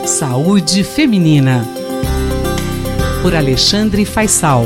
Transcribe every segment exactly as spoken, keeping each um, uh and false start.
Saúde Feminina, por Alexandre Faisal.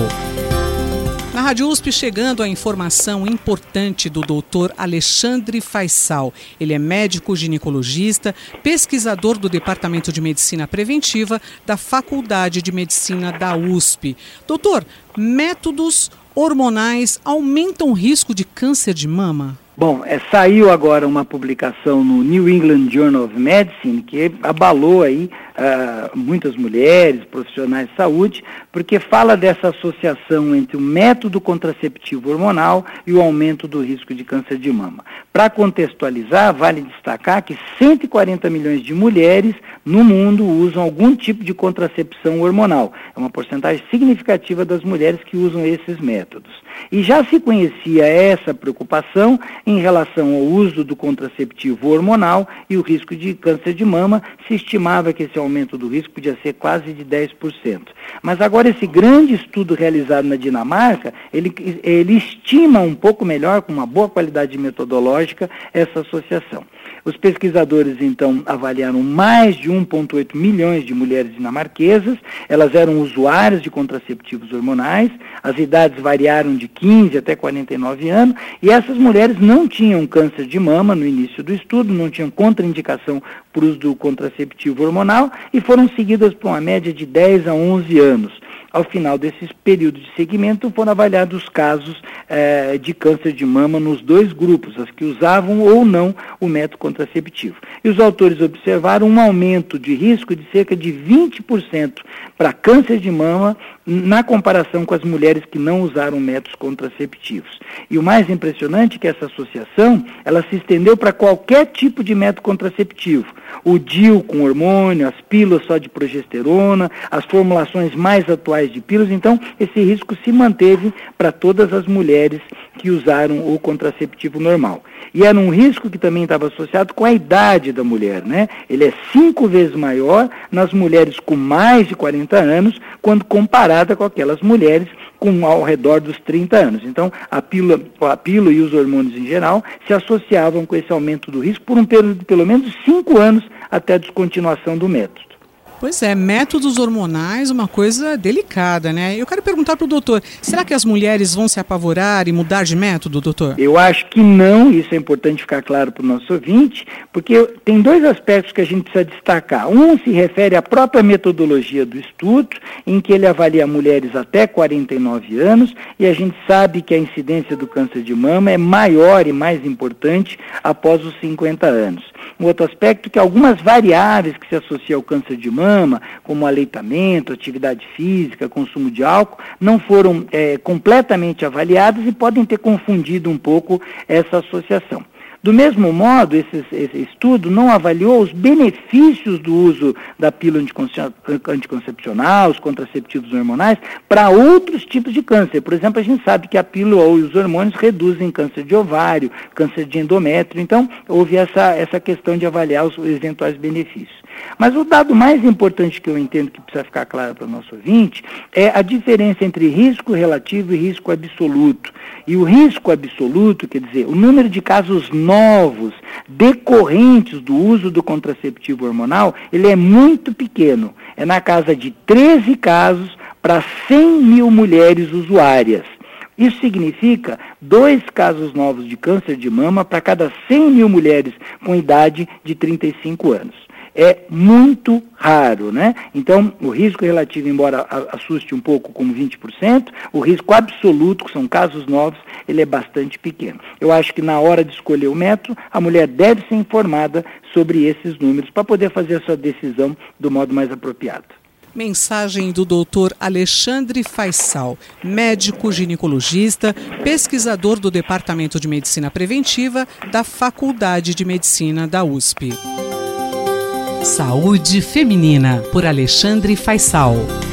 Na Rádio U S P, chegando a informação importante do doutor Alexandre Faisal. Ele é médico ginecologista, pesquisador do Departamento de Medicina Preventiva da Faculdade de Medicina da U S P. Doutor, métodos hormonais aumentam o risco de câncer de mama? Bom, é, saiu agora uma publicação no New England Journal of Medicine que abalou aí uh, muitas mulheres, profissionais de saúde, porque fala dessa associação entre o método contraceptivo hormonal e o aumento do risco de câncer de mama. Para contextualizar, vale destacar que cento e quarenta milhões de mulheres no mundo usam algum tipo de contracepção hormonal. É uma porcentagem significativa das mulheres que usam esses métodos. E já se conhecia essa preocupação em relação ao uso do contraceptivo hormonal e o risco de câncer de mama. Se estimava que esse aumento do risco podia ser quase de dez por cento. Mas agora esse grande estudo realizado na Dinamarca, ele, ele estima um pouco melhor, com uma boa qualidade metodológica, essa associação. Os pesquisadores, então, avaliaram mais de um vírgula oito milhões de mulheres dinamarquesas. Elas eram usuárias de contraceptivos hormonais, as idades variaram de quinze até quarenta e nove anos, e essas mulheres não tinham câncer de mama no início do estudo, não tinham contraindicação por uso do contraceptivo hormonal e foram seguidas por uma média de dez a onze anos. Ao final desses períodos de seguimento, foram avaliados os casos eh, de câncer de mama nos dois grupos, as que usavam ou não o método contraceptivo. E os autores observaram um aumento de risco de cerca de vinte por cento para câncer de mama na comparação com as mulheres que não usaram métodos contraceptivos. E o mais impressionante é que essa associação, ela se estendeu para qualquer tipo de método contraceptivo. O D I U com hormônio, as pílulas só de progesterona, as formulações mais atuais de pílulas. Então, esse risco se manteve para todas as mulheres que usaram o contraceptivo normal. E era um risco que também estava associado com a idade da mulher, né? Ele é cinco vezes maior nas mulheres com mais de quarenta anos, quando comparada com aquelas mulheres com ao redor dos trinta anos. Então, a pílula, a pílula e os hormônios em geral se associavam com esse aumento do risco por um período de pelo menos cinco anos até a descontinuação do método. Pois é, métodos hormonais, uma coisa delicada, né? Eu quero perguntar para o doutor, será que as mulheres vão se apavorar e mudar de método, doutor? Eu acho que não, isso é importante ficar claro para o nosso ouvinte, porque tem dois aspectos que a gente precisa destacar. Um se refere à própria metodologia do estudo, em que ele avalia mulheres até quarenta e nove anos, e a gente sabe que a incidência do câncer de mama é maior e mais importante após os cinquenta anos. Um outro aspecto é que algumas variáveis que se associam ao câncer de mama, como aleitamento, atividade física, consumo de álcool, não foram é, completamente avaliadas e podem ter confundido um pouco essa associação. Do mesmo modo, esse, esse estudo não avaliou os benefícios do uso da pílula anticoncepcional, os contraceptivos hormonais, para outros tipos de câncer. Por exemplo, a gente sabe que a pílula ou os hormônios reduzem câncer de ovário, câncer de endométrio. Então, houve essa, essa questão de avaliar os eventuais benefícios. Mas o dado mais importante que eu entendo que precisa ficar claro para o nosso ouvinte é a diferença entre risco relativo e risco absoluto. E o risco absoluto, quer dizer, o número de casos novos decorrentes do uso do contraceptivo hormonal, ele é muito pequeno. É na casa de treze casos para cem mil mulheres usuárias. Isso significa dois casos novos de câncer de mama para cada cem mil mulheres com idade de trinta e cinco anos. É muito raro, né? Então, o risco relativo, embora assuste um pouco, como vinte por cento, o risco absoluto, que são casos novos, ele é bastante pequeno. Eu acho que na hora de escolher o método, a mulher deve ser informada sobre esses números para poder fazer a sua decisão do modo mais apropriado. Mensagem do doutor Alexandre Faisal, médico ginecologista, pesquisador do Departamento de Medicina Preventiva da Faculdade de Medicina da U S P. Saúde Feminina, por Alexandre Faisal.